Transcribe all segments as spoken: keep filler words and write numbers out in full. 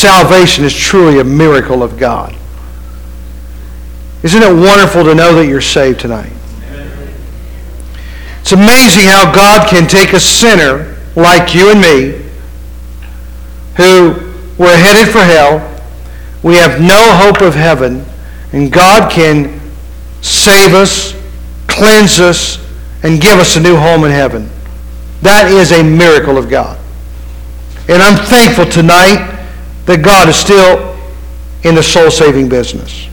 salvation is truly a miracle of God. Isn't it wonderful to know that you're saved tonight? It's amazing how God can take a sinner like you and me, who were headed for hell. We have no hope of heaven, and God can save us, cleanse us, and give us a new home in heaven. That is a miracle of God. And I'm thankful tonight that God is still in the soul-saving business.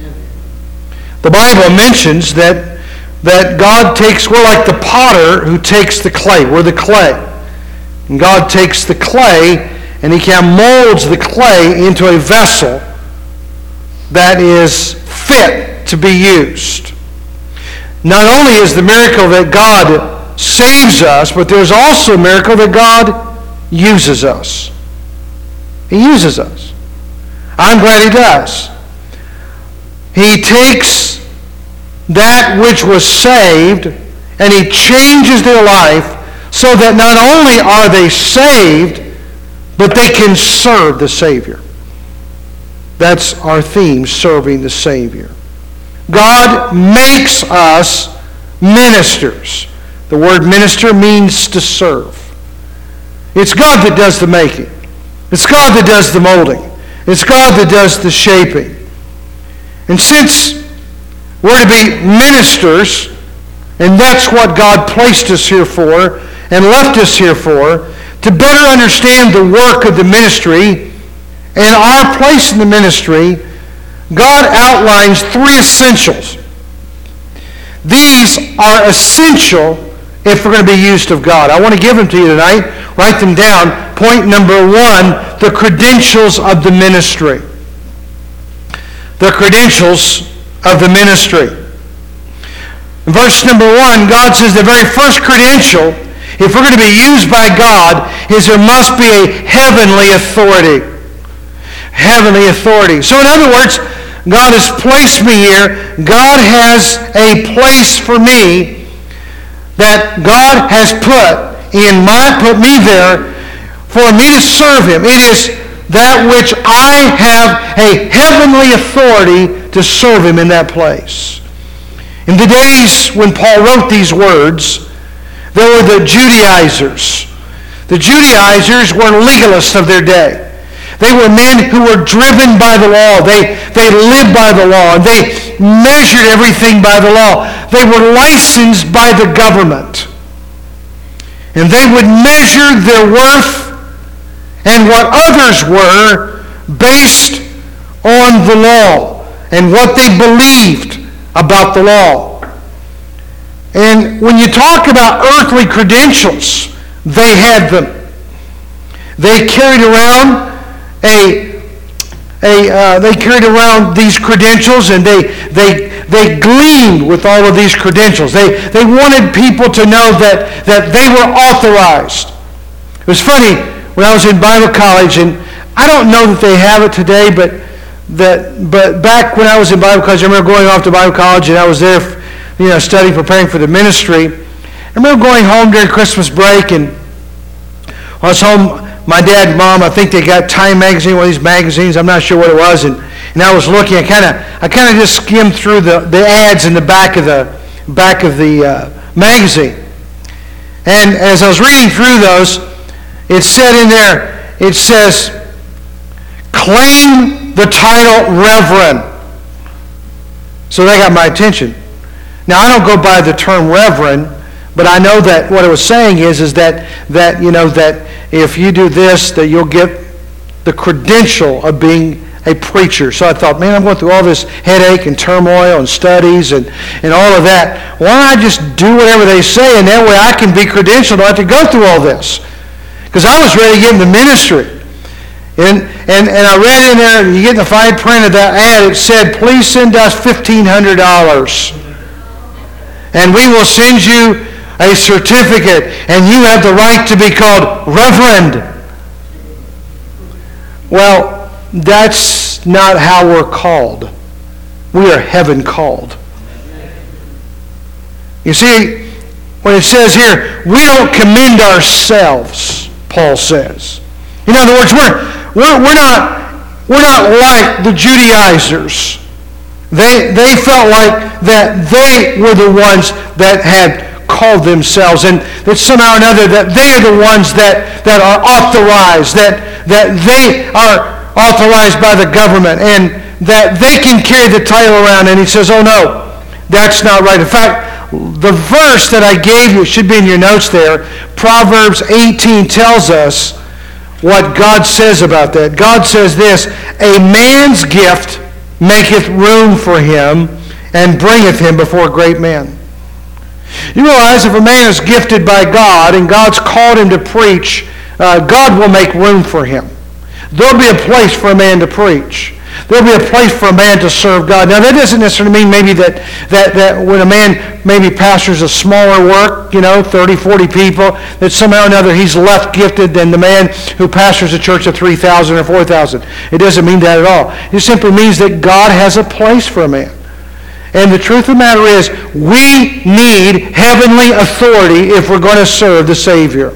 The Bible mentions that, that God takes, we're like the potter who takes the clay. We're the clay. And God takes the clay and He can molds the clay into a vessel that is fit to be used. Not only is the miracle that God saves us, but there's also a miracle that God uses us. He uses us. I'm glad He does. He takes that which was saved and He changes their life so that not only are they saved, but they can serve the Savior. That's our theme, serving the Savior. God makes us ministers. The word minister means to serve. It's God that does the making. It's God that does the molding. It's God that does the shaping. And since we're to be ministers, and that's what God placed us here for and left us here for, to better understand the work of the ministry and our place in the ministry, God outlines three essentials. These are essential if we're going to be used of God. I want to give them to you tonight. Write them down. Point number one, the credentials of the ministry. The credentials of the ministry. In verse number one, God says the very first credential, if we're going to be used by God, is there must be a heavenly authority. Heavenly authority. So in other words, God has placed me here. God has a place for me that God has put in my, put me there for me to serve Him. It is that which I have a heavenly authority to serve Him in that place. In the days when Paul wrote these words, there were the Judaizers. The Judaizers were legalists of their day. They were men who were driven by the law. They, they lived by the law. They measured everything by the law. They were licensed by the government. And they would measure their worth and what others were based on the law and what they believed about the law. And when you talk about earthly credentials, they had them. They carried around a, a uh, they carried around these credentials, and they they they gleamed with all of these credentials. They they wanted people to know that that they were authorized. It was funny when I was in Bible college, and I don't know that they have it today, but that but back when I was in Bible college, I remember going off to Bible college, and I was there, you know, studying, preparing for the ministry. I remember going home during Christmas break, and I was home. My dad and mom, I think they got Time magazine, one of these magazines. I'm not sure what it was, and, and I was looking. I kind of, I kind of just skimmed through the, the ads in the back of the back of the uh, magazine. And as I was reading through those, it said in there, it says, "Claim the title Reverend." So that got my attention. Now I don't go by the term Reverend, but I know that what it was saying is, is that that you know that. If you do this, that you'll get the credential of being a preacher. So I thought, man, I'm going through all this headache and turmoil and studies and, and all of that. Why don't I just do whatever they say, and that way I can be credentialed. I don't have to go through all this. Because I was ready to get in the ministry. And, and, and I read in there, you get the fine print of that ad, it said, "Please send us fifteen hundred dollars. And we will send you a certificate, and you have the right to be called Reverend." Well, that's not how we're called. We are heaven called. You see, when it says here, we don't commend ourselves, Paul says. In other words, we're, we're, we're not were not like the Judaizers. They, they felt like that they were the ones that had called themselves, and that somehow or another that they are the ones that, that are authorized, that, that they are authorized by the government, and that they can carry the title around. And he says, oh no, that's not right. In fact, the verse that I gave you, it should be in your notes there, Proverbs eighteen tells us what God says about that. God says this, a man's gift maketh room for him, and bringeth him before great men. You realize if a man is gifted by God and God's called him to preach, uh, God will make room for him. There'll be a place for a man to preach. There'll be a place for a man to serve God. Now, that doesn't necessarily mean maybe that, that, that when a man maybe pastors a smaller work, you know, thirty, forty people, that somehow or another he's less gifted than the man who pastors a church of three thousand or four thousand. It doesn't mean that at all. It simply means that God has a place for a man. And the truth of the matter is, we need heavenly authority if we're going to serve the Savior.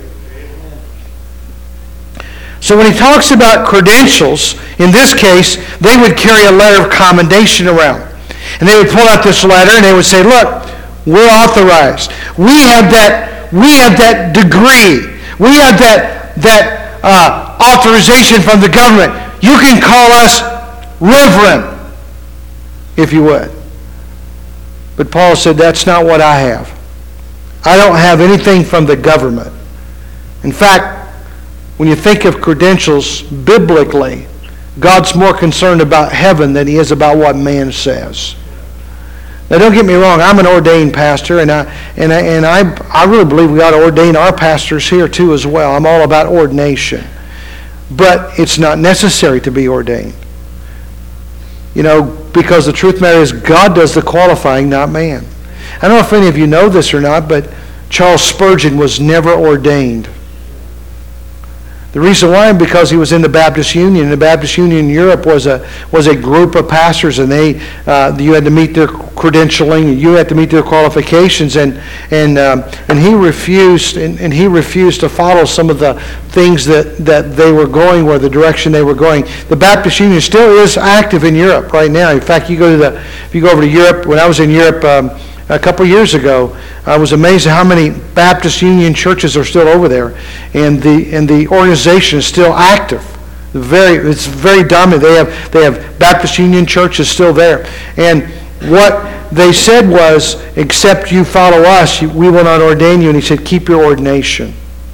So when he talks about credentials, in this case, they would carry a letter of commendation around. And they would pull out this letter and they would say, look, we're authorized. We have that, we have that degree. We have that, that uh, authorization from the government. You can call us Reverend, if you would. But Paul said, that's not what I have. I don't have anything from the government. In fact, when you think of credentials biblically, God's more concerned about heaven than he is about what man says. Now, don't get me wrong. I'm an ordained pastor, and I and I, and I, I really believe we ought to ordain our pastors here too as well. I'm all about ordination. But it's not necessary to be ordained. You know, because the truth of the matter is God does the qualifying, not man. I don't know if any of you know this or not, but Charles Spurgeon was never ordained. The reason why, because he was in the Baptist Union. The Baptist Union in Europe was a was a group of pastors, and they uh, you had to meet their credentialing, you had to meet their qualifications, and and um, and he refused and, and he refused to follow some of the things that, that they were going, or the direction they were going. The Baptist Union still is active in Europe right now. In fact, you go to the if you go over to Europe. When I was in Europe um, a couple of years ago, I was amazed at how many Baptist Union churches are still over there, and the and the organization is still active. Very, it's very dominant. They have they have Baptist Union churches still there, and what they said was, "Except you follow us, we will not ordain you." And he said, "Keep your ordination."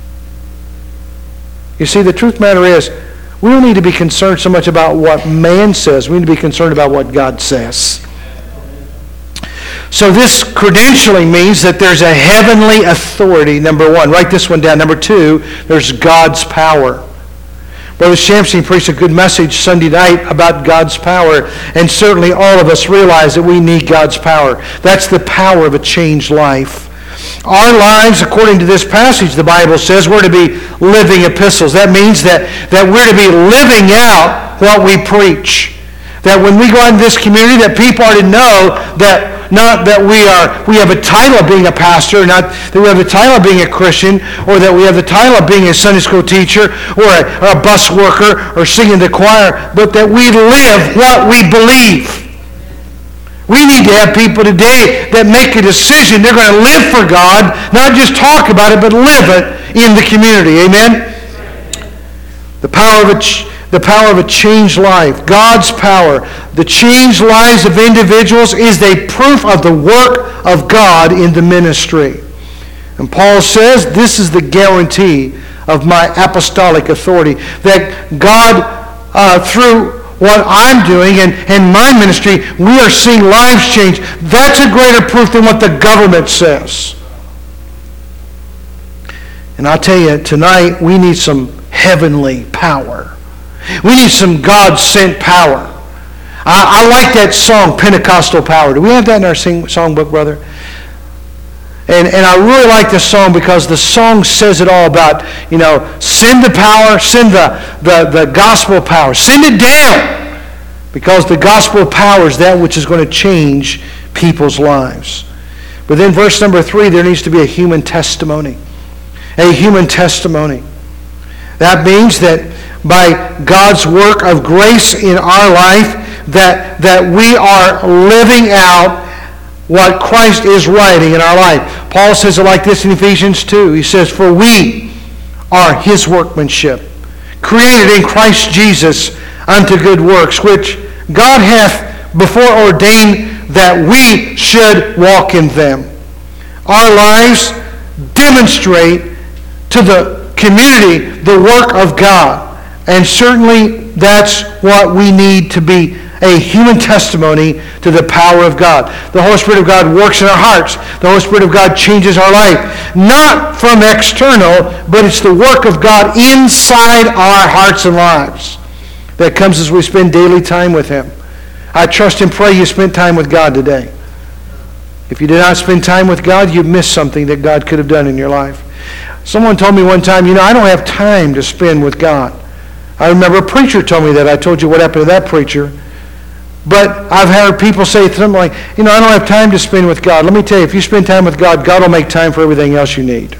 You see, the truth of the matter is, we don't need to be concerned so much about what man says. We need to be concerned about what God says. So this credentialing means that there's a heavenly authority, number one. Write this one down. Number two, there's God's power. Brother Shamsi preached a good message Sunday night about God's power, and certainly all of us realize that we need God's power. That's the power of a changed life. Our lives, according to this passage, the Bible says, we're to be living epistles. That means that, that we're to be living out what we preach. That when we go out in this community, that people are to know that not that we are we have a title of being a pastor, not that we have the title of being a Christian, or that we have the title of being a Sunday school teacher, or a, or a bus worker, or singing the choir, but that we live what we believe. We need to have people today that make a decision. They're going to live for God, not just talk about it, but live it in the community. Amen? The power of a ch- The power of a changed life, God's power, the changed lives of individuals is a proof of the work of God in the ministry. And Paul says, this is the guarantee of my apostolic authority, that God, uh, through what I'm doing and, and my ministry, we are seeing lives change. That's a greater proof than what the government says. And I'll tell you, tonight we need some heavenly power. We need some God-sent power. I, I like that song, Pentecostal Power. Do we have that in our sing, songbook, brother? And, and I really like this song because the song says it all about, you know, send the power, send the, the, the gospel power. Send it down. Because the gospel power is that which is going to change people's lives. But then verse number three, there needs to be a human testimony. A human testimony. That means that by God's work of grace in our life, that, that we are living out what Christ is writing in our life. Paul says it like this in Ephesians two. He says, "For we are his workmanship, created in Christ Jesus unto good works, which God hath before ordained that we should walk in them." Our lives demonstrate to the community the work of God. And certainly that's what we need to be, a human testimony to the power of God. The Holy Spirit of God works in our hearts. The Holy Spirit of God changes our life. Not from external, but it's the work of God inside our hearts and lives that comes as we spend daily time with him. I trust and pray you spent time with God today. If you did not spend time with God, you've missed something that God could have done in your life. Someone told me one time, you know, I don't have time to spend with God. I remember a preacher told me that. I told you what happened to that preacher. But I've heard people say something like, you know, I don't have time to spend with God. Let me tell you, if you spend time with God, God will make time for everything else you need.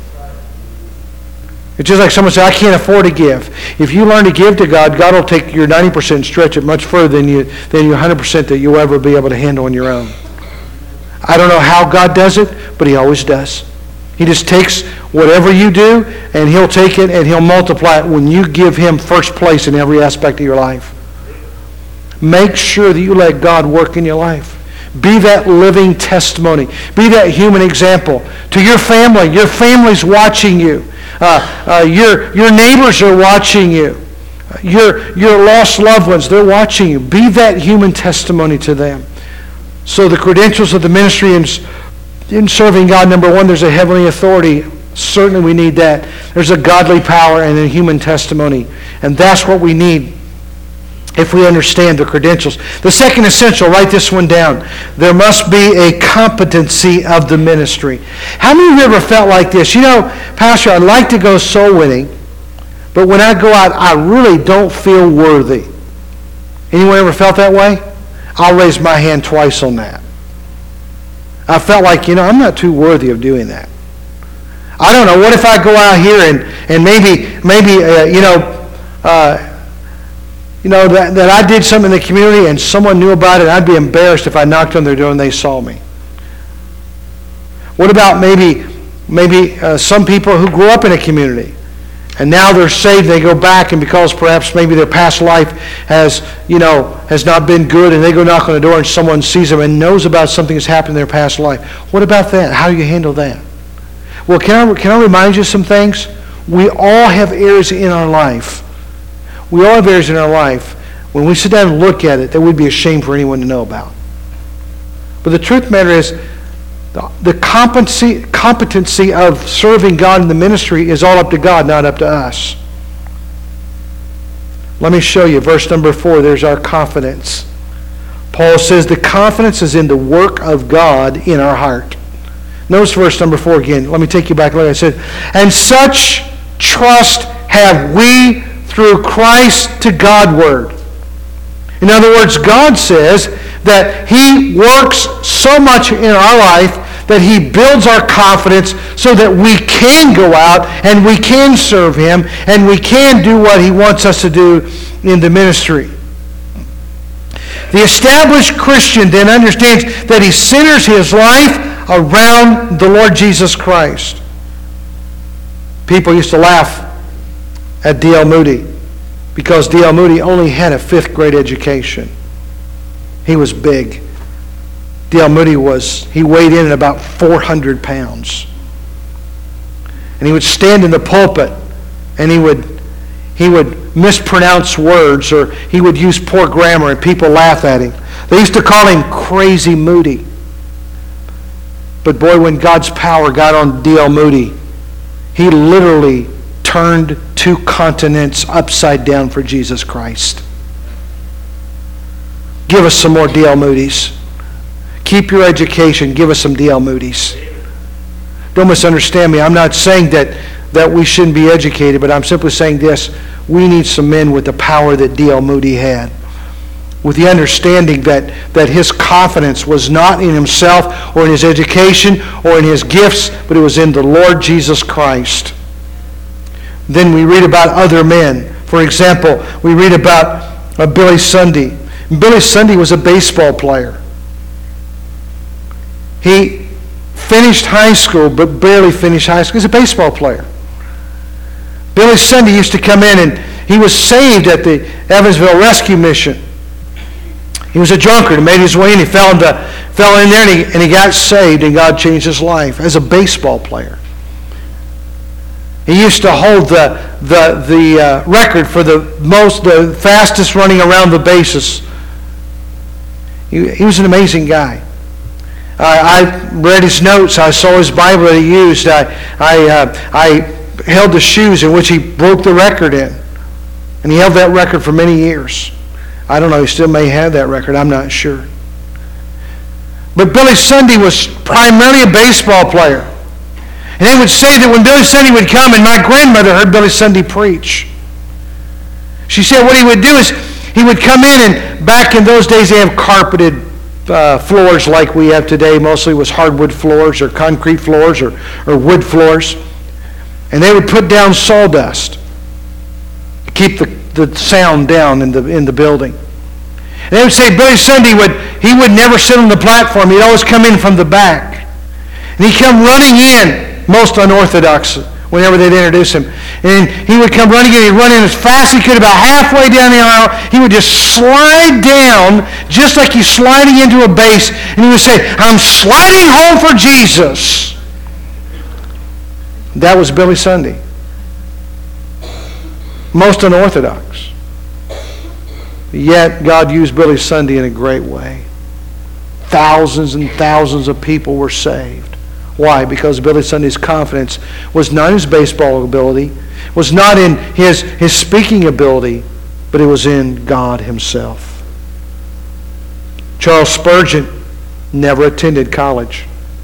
It's just like someone said, I can't afford to give. If you learn to give to God, God will take your ninety percent and stretch it much further than, you, than your one hundred percent that you'll ever be able to handle on your own. I don't know how God does it, but he always does. He just takes whatever you do, and he'll take it and he'll multiply it when you give him first place in every aspect of your life. Make sure that you let God work in your life. Be that living testimony. Be that human example to your family. Your family's watching you. Uh, uh, your, your neighbors are watching you. Your, your lost loved ones, they're watching you. Be that human testimony to them. So the credentials of the ministry in, in serving God, number one, there's a heavenly authority. Certainly we need that. There's a godly power and a human testimony. And that's what we need if we understand the credentials. The second essential, write this one down. There must be a competency of the ministry. How many of you ever felt like this? You know, Pastor, I'd like to go soul winning, but when I go out, I really don't feel worthy. Anyone ever felt that way? I'll raise my hand twice on that. I felt like, you know, I'm not too worthy of doing that. I don't know. What if I go out here and, and maybe, maybe uh, you know, uh, you know that, that I did something in the community and someone knew about it, I'd be embarrassed if I knocked on their door and they saw me. What about maybe, maybe uh, some people who grew up in a community and now they're saved, they go back, and because perhaps maybe their past life has, you know, has not been good, and they go knock on the door and someone sees them and knows about something that's happened in their past life. What about that? How do you handle that? Well, can I, can I remind you some things? We all have areas in our life. We all have areas in our life, when we sit down and look at it, that would be a shame for anyone to know about. But the truth of the matter is, the competency, competency of serving God in the ministry is all up to God, not up to us. Let me show you. Verse number four, there's our confidence. Paul says the confidence is in the work of God in our heart. Notice verse number four again. Let me take you back. Like I said, and such trust have we through Christ to Godward. In other words, God says that he works so much in our life that he builds our confidence so that we can go out and we can serve him and we can do what he wants us to do in the ministry. The established Christian then understands that he centers his life around the Lord Jesus Christ. People used to laugh at D L Moody because D L Moody only had a fifth grade education. He was big. D L Moody was, he weighed in at about four hundred pounds. And he would stand in the pulpit and he would he would mispronounce words, or he would use poor grammar, and people laugh at him. They used to call him Crazy Moody. But boy, when God's power got on D L Moody, he literally turned two continents upside down for Jesus Christ. Give us some more D L Moody's. Keep your education. Give us some D L Moody's. Don't misunderstand me. I'm not saying that, that we shouldn't be educated, but I'm simply saying this. We need some men with the power that D L Moody had, with the understanding that, that his confidence was not in himself or in his education or in his gifts, but it was in the Lord Jesus Christ. Then we read about other men. For example, we read about uh, Billy Sunday. Billy Sunday was a baseball player. He finished high school, but barely finished high school. He's a baseball player. Billy Sunday used to come in, and he was saved at the Evansville Rescue Mission. He was a drunkard. He made his way in. He fell, into, fell in there, and he, and he got saved, and God changed his life as a baseball player. He used to hold the the the uh, record for the most, the fastest running around the bases. He, he was an amazing guy. I, I read his notes. I saw his Bible that he used. I I uh, I held the shoes in which he broke the record in, and he held that record for many years. I don't know. He still may have that record. I'm not sure. But Billy Sunday was primarily a baseball player. And they would say that when Billy Sunday would come, and my grandmother heard Billy Sunday preach. She said what he would do is he would come in, and back in those days they have carpeted uh, floors like we have today. Mostly it was hardwood floors or concrete floors or, or wood floors. And they would put down sawdust to keep the, the sound down in the in the building. And they would say Billy Sunday would he would never sit on the platform. He'd always come in from the back. And he'd come running in. Most unorthodox whenever they'd introduce him. And he would come running in. He'd run in as fast as he could. About halfway down the aisle, he would just slide down just like he's sliding into a base. And he would say, "I'm sliding home for Jesus." That was Billy Sunday. Most unorthodox. Yet God used Billy Sunday in a great way. Thousands and thousands of people were saved. Why? Because Billy Sunday's confidence was not in his baseball ability, was not in his, his speaking ability, but it was in God himself. Charles Spurgeon never attended college.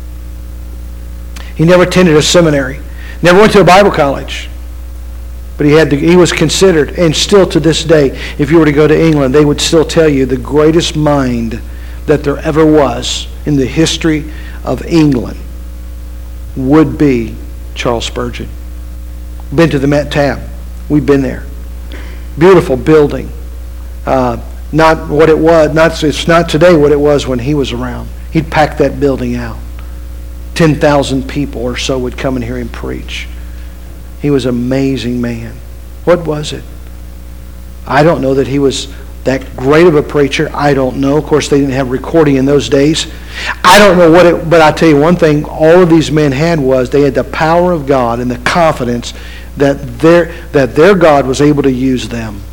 He never attended a seminary, never went to a Bible college. But he had to, he was considered, and still to this day, if you were to go to England, they would still tell you the greatest mind that there ever was in the history of England would be Charles Spurgeon. Been to the Met Tab. We've been there. Beautiful building. Uh, not what it was. Not it's not today what it was when he was around. He'd pack that building out. Ten thousand people or so would come and hear him preach. He was an amazing man. What was it? I don't know that he was that great of a preacher. I don't know. Of course, they didn't have recording in those days. I don't know what it, but I tell you one thing, all of these men had was they had the power of God and the confidence that their, that their God was able to use them.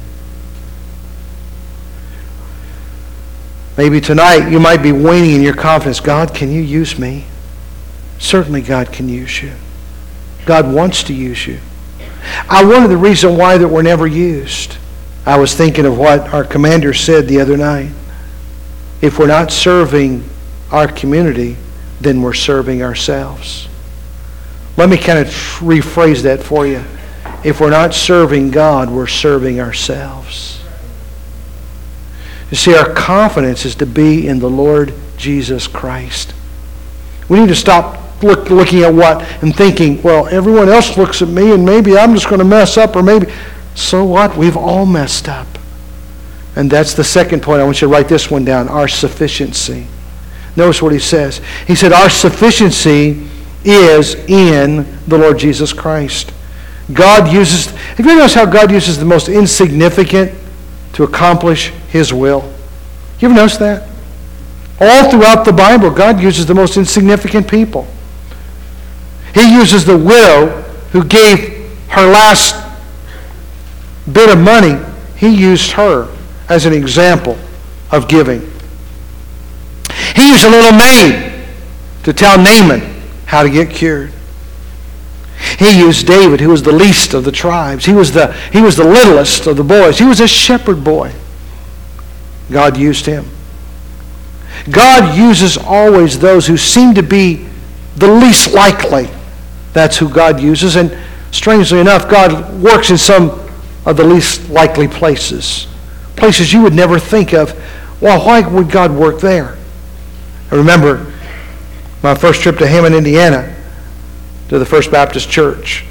Maybe tonight you might be waning in your confidence. God, can you use me? Certainly God can use you. God wants to use you. I wonder the reason why that we're never used. I was thinking of what our commander said the other night. If we're not serving our community, then we're serving ourselves. Let me kind of rephrase that for you. If we're not serving God, we're serving ourselves. You see, our confidence is to be in the Lord Jesus Christ. We need to stop look, looking at what and thinking, well, everyone else looks at me and maybe I'm just going to mess up or maybe... So what? We've all messed up. And that's the second point. I want you to write this one down. Our sufficiency. Notice what he says. He said, our sufficiency is in the Lord Jesus Christ. God uses... Have you ever noticed how God uses the most insignificant to accomplish His will? You ever notice that? All throughout the Bible, God uses the most insignificant people. He uses the widow who gave her last bit of money. He used her as an example of giving. He used a little maid to tell Naaman how to get cured. He used David, who was the least of the tribes. He was the, he was the littlest of the boys. He was a shepherd boy. God used him. God uses always those who seem to be the least likely. That's who God uses. And strangely enough, God works in some of the least likely places. Places you would never think of. Well, why would God work there? I remember my first trip to Hammond, Indiana, to the First Baptist Church.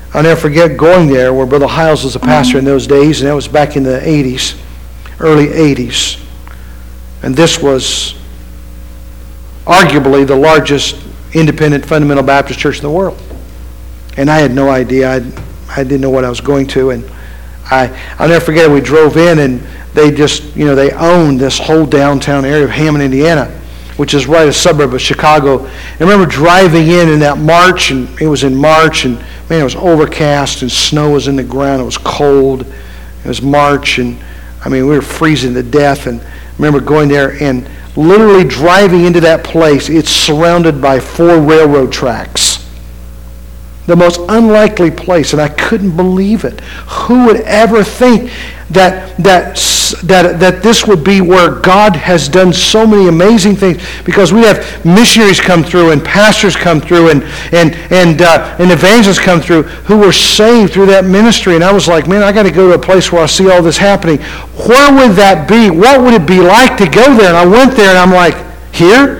I'll never forget going there where Brother Hiles was a pastor in those days, and that was back in the eighties, early eighties. And this was arguably the largest independent fundamental Baptist church in the world. And I had no idea. I, I didn't know what I was going to. And I, I'll never forget it. We drove in, and they just, you know, they owned this whole downtown area of Hammond, Indiana, which is right a suburb of Chicago. And I remember driving in in that March, and it was in March, and man, it was overcast, and snow was in the ground. It was cold. It was March, and I mean, we were freezing to death. And I remember going there and literally driving into that place. It's surrounded by four railroad tracks. The most unlikely place, and I couldn't believe it. Who would ever think that that that that this would be where God has done so many amazing things? Because we have missionaries come through, and pastors come through, and and and uh, and evangelists come through who were saved through that ministry. And I was like, man, I got to go to a place where I see all this happening. Where would that be? What would it be like to go there? And I went there, and I'm like, here?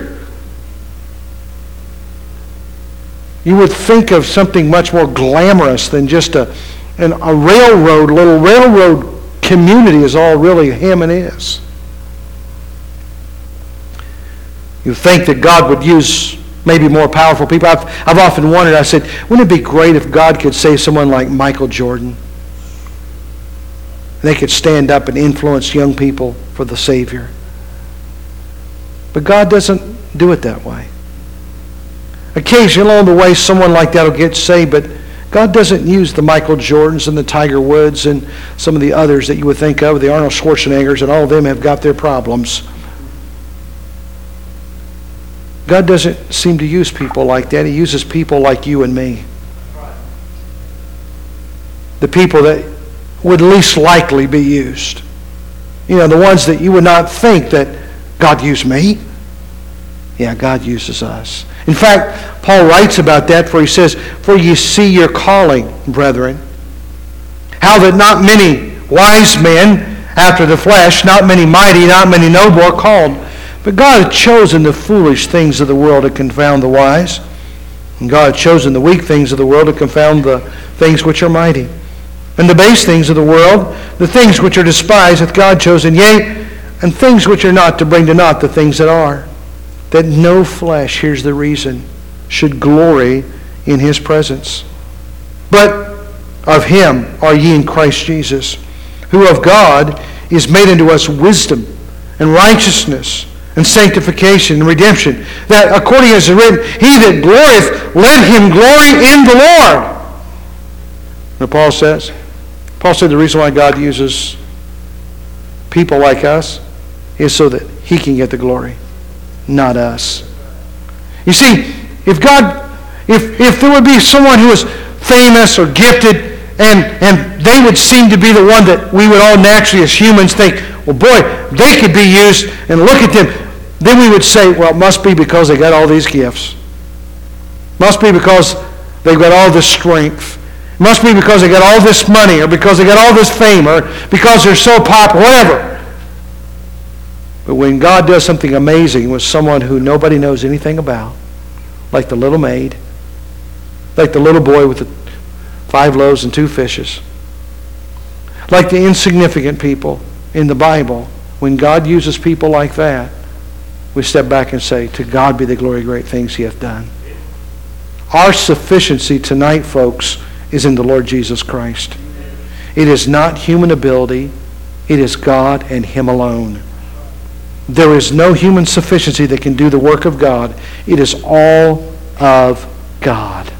You would think of something much more glamorous than just a, an, a railroad, little railroad community is all really Hammond is. You think that God would use maybe more powerful people. I've, I've often wondered, I said, wouldn't it be great if God could save someone like Michael Jordan? They could stand up and influence young people for the Savior. But God doesn't do it that way. Occasionally along the way, someone like that will get saved, but God doesn't use the Michael Jordans and the Tiger Woods and some of the others that you would think of, the Arnold Schwarzeneggers, and all of them have got their problems. God doesn't seem to use people like that. He uses people like you and me. The people that would least likely be used. You know, the ones that you would not think that God used me. Yeah, God uses us. In fact, Paul writes about that, for he says, "For ye see your calling, brethren, how that not many wise men after the flesh, not many mighty, not many noble are called. But God hath chosen the foolish things of the world to confound the wise. And God hath chosen the weak things of the world to confound the things which are mighty. And the base things of the world, the things which are despised, hath God chosen, yea, and things which are not, to bring to naught the things that are. That no flesh," here's the reason, "should glory in his presence. But of him are ye in Christ Jesus, who of God is made unto us wisdom and righteousness and sanctification and redemption, that according as it is written, he that glorieth, let him glory in the Lord." And Paul says, Paul said the reason why God uses people like us is so that he can get the glory, not us. You see, if God, if if there would be someone who was famous or gifted, and and they would seem to be the one that we would all naturally as humans think, well, boy, they could be used, and look at them, then we would say, well, it must be because they got all these gifts. Must be because they've got all this strength. It must be because they got all this money, or because they got all this fame, or because they're so popular, whatever. But when God does something amazing with someone who nobody knows anything about, like the little maid, like the little boy with the five loaves and two fishes, like the insignificant people in the Bible, when God uses people like that, we step back and say, to God be the glory, great things he hath done. Our sufficiency tonight, folks, is in the Lord Jesus Christ. It is not human ability. It is God and him alone. There is no human sufficiency that can do the work of God. It is all of God.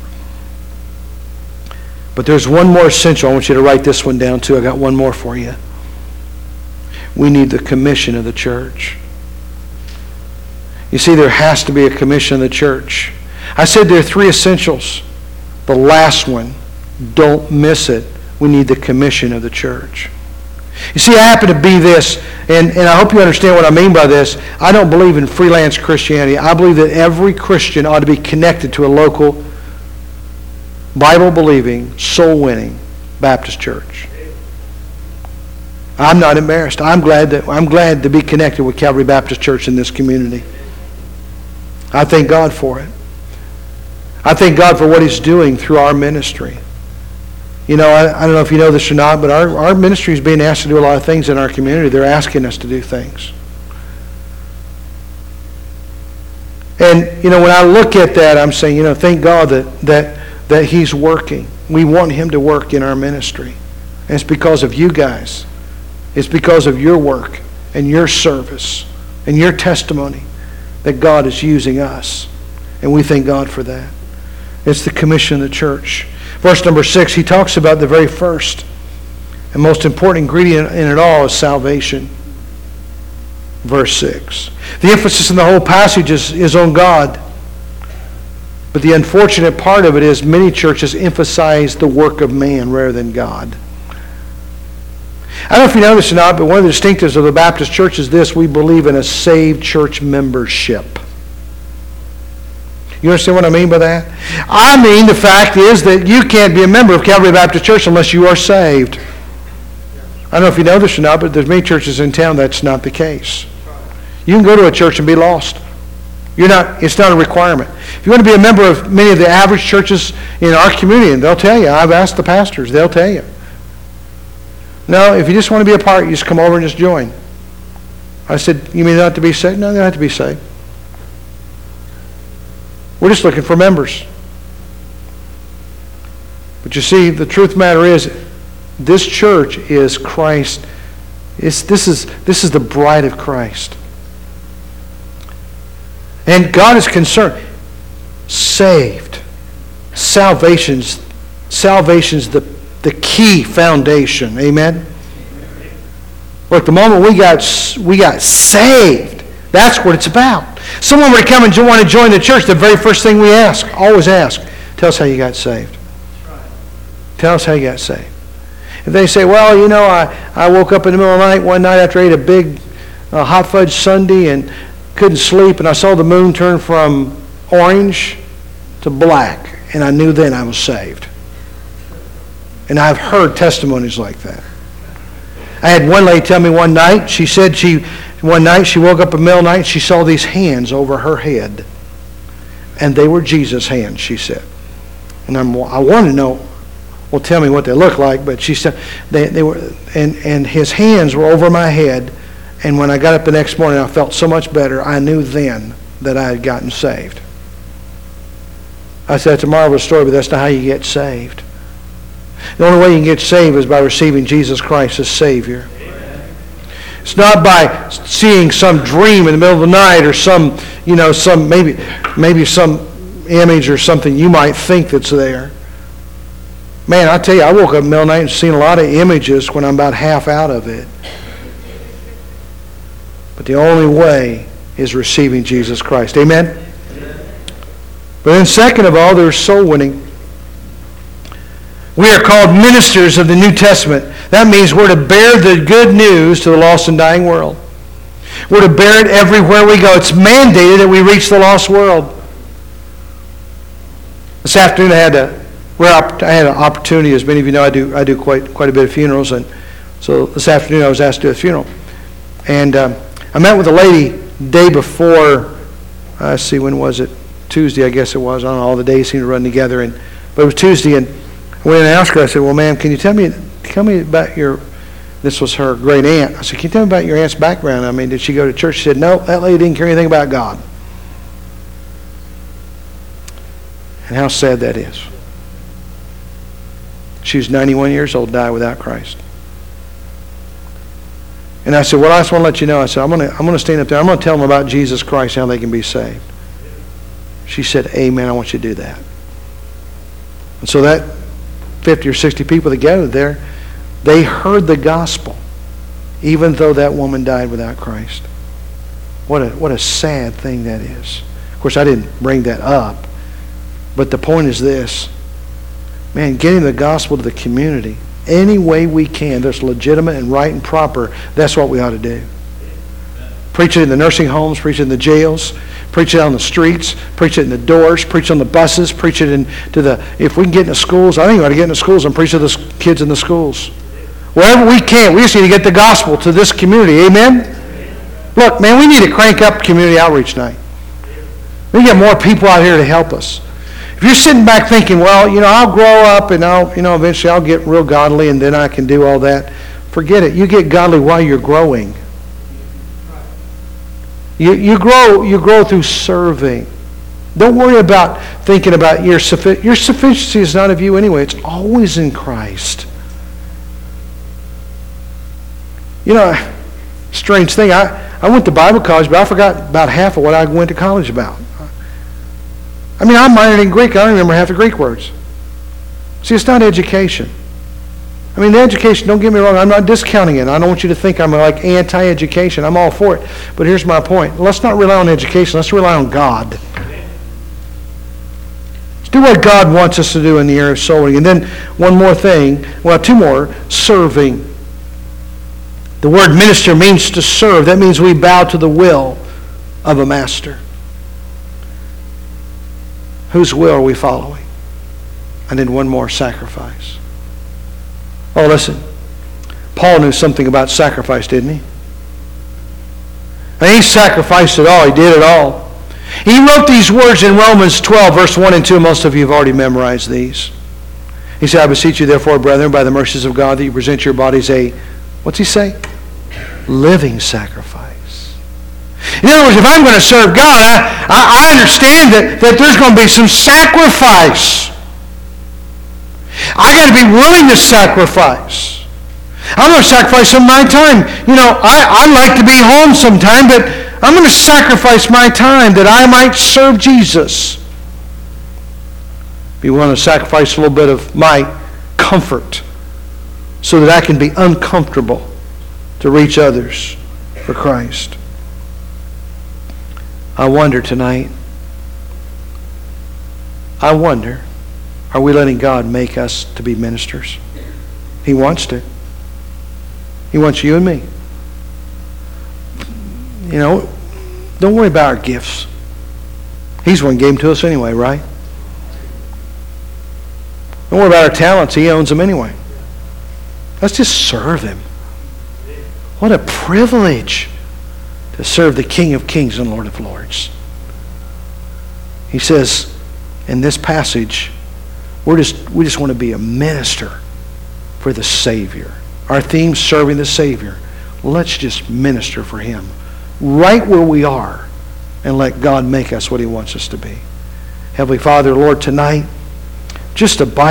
But there's one more essential. I want you to write this one down too. I got one more for you. We need the commission of the church. You see, there has to be a commission of the church. I said there are three essentials. The last one, don't miss it. We need the commission of the church. You see, I happen to be this, and, and I hope you understand what I mean by this. I don't believe in freelance Christianity. I believe that every Christian ought to be connected to a local, Bible-believing, soul-winning Baptist church. I'm not embarrassed. I'm glad that I'm glad to be connected with Calvary Baptist Church in this community. I thank God for it. I thank God for what he's doing through our ministry. You know, I, I don't know if you know this or not, but our, our ministry is being asked to do a lot of things in our community. They're asking us to do things. And, you know, when I look at that, I'm saying, you know, thank God that, that, that He's working. We want Him to work in our ministry. And it's because of you guys. It's because of your work and your service and your testimony that God is using us. And we thank God for that. It's the commission of the church. Verse number six, he talks about the very first and most important ingredient in it all is salvation. Verse six. The emphasis in the whole passage is, is on God. But the unfortunate part of it is many churches emphasize the work of man rather than God. I don't know if you know this or not, but one of the distinctives of the Baptist church is this: we believe in a saved church membership. You understand what I mean by that? I mean the fact is that you can't be a member of Calvary Baptist Church unless you are saved. I don't know if you know this or not, but there's many churches in town that's not the case. You can go to a church and be lost. You're not. It's not a requirement. If you want to be a member of many of the average churches in our community, and they'll tell you, I've asked the pastors, they'll tell you. No, if you just want to be a part, you just come over and just join. I said, you mean not to be saved? No, they don't have to be saved. We're just looking for members. But you see, the truth of the matter is, this church is Christ. It's, this is, this is the bride of Christ. And God is concerned. Saved. Salvation's, salvation's the, the key foundation. Amen? Look, the moment we got, we got saved, that's what it's about. Someone were to come and want to join the church, the very first thing we ask, always ask, tell us how you got saved. Tell us how you got saved. If they say, well, you know, I, I woke up in the middle of the night one night after I ate a big uh, hot fudge sundae and couldn't sleep, and I saw the moon turn from orange to black, and I knew then I was saved. And I've heard testimonies like that. I had one lady tell me one night, she said she, one night she woke up in the middle of the night and she saw these hands over her head. And they were Jesus' hands, she said. And I'm, I want to know, well, tell me what they look like, but she said, they, they were, and, and his hands were over my head. And when I got up the next morning, I felt so much better. I knew then that I had gotten saved. I said, it's a marvelous story, but that's not how you get saved. The only way you can get saved is by receiving Jesus Christ as Savior. Amen. It's not by seeing some dream in the middle of the night or some, you know, some maybe maybe some image or something you might think that's there. Man, I tell you, I woke up in the middle of the night and seen a lot of images when I'm about half out of it. But the only way is receiving Jesus Christ. Amen? Amen. But then second of all, there's soul winning. We are called ministers of the New Testament. That means we're to bear the good news to the lost and dying world. We're to bear it everywhere we go. It's mandated that we reach the lost world. This afternoon I had a, I had an opportunity, as many of you know, I do I do quite quite a bit of funerals, and so this afternoon I was asked to do a funeral, and um, I met with a lady day before. Uh, let's see, when was it? Tuesday, I guess it was. I don't know. All the days seem to run together, and but it was Tuesday, and I went and asked her. I said, "Well, ma'am, can you tell me tell me about your?" This was her great aunt. I said, "Can you tell me about your aunt's background? I mean, did she go to church?" She said, "No, that lady didn't care anything about God." And how sad that is. She was ninety-one years old, died without Christ. And I said, "Well, I just want to let you know." I said, "I'm going to I'm going to stand up there. I'm going to tell them about Jesus Christ, how they can be saved." She said, "Amen. I want you to do that." And so that fifty or sixty people that gathered there, they heard the gospel, even though that woman died without Christ. What a what a sad thing that is. Of course, I didn't bring that up, but the point is this: man, getting the gospel to the community any way we can, that's legitimate and right and proper. That's what we ought to do. Preach it in the nursing homes, preach it in the jails, preach it on the streets, preach it in the doors, preach on the buses, preach it into the, if we can get in the schools, I think we ought to get in the schools and preach to the kids in the schools. Wherever we can, we just need to get the gospel to this community. Amen? Look, man, we need to crank up community outreach night. We need to get more people out here to help us. If you're sitting back thinking, well, you know, I'll grow up and I'll, you know, eventually I'll get real godly and then I can do all that, forget it. You get godly while you're growing. You, you grow you grow through serving. Don't worry about thinking about your sufficiency. Your sufficiency is not of you anyway. It's always in Christ. You know, strange thing. I, I went to Bible college, but I forgot about half of what I went to college about. I mean, I minored in Greek. I don't remember half the Greek words. See, it's not education. I mean, the education, don't get me wrong, I'm not discounting it. I don't want you to think I'm like anti-education. I'm all for it. But here's my point. Let's not rely on education. Let's rely on God. Let's do what God wants us to do in the area of soul winning. And then one more thing, well, two more, serving. The word minister means to serve. That means we bow to the will of a master. Whose will are we following? And then one more, sacrifice. Oh, listen. Paul knew something about sacrifice, didn't he? And he sacrificed it all. He did it all. He wrote these words in Romans twelve, verse one and two. Most of you have already memorized these. He said, I beseech you, therefore, brethren, by the mercies of God, that you present your bodies a, what's he say? Living sacrifice. In other words, if I'm going to serve God, I, I, I understand that, that there's going to be some sacrifice. I got to be willing to sacrifice. I'm going to sacrifice some of my time. You know, I, I like to be home sometime, but I'm going to sacrifice my time that I might serve Jesus. Be willing to sacrifice a little bit of my comfort so that I can be uncomfortable to reach others for Christ. I wonder tonight, I wonder, are we letting God make us to be ministers? He wants to. He wants you and me. You know, don't worry about our gifts. He's the one who gave them to us anyway, right? Don't worry about our talents. He owns them anyway. Let's just serve Him. What a privilege to serve the King of Kings and Lord of Lords. He says in this passage, we're just, we just want to be a minister for the Savior. Our theme, serving the Savior. Let's just minister for Him right where we are and let God make us what He wants us to be. Heavenly Father, Lord, tonight, just abide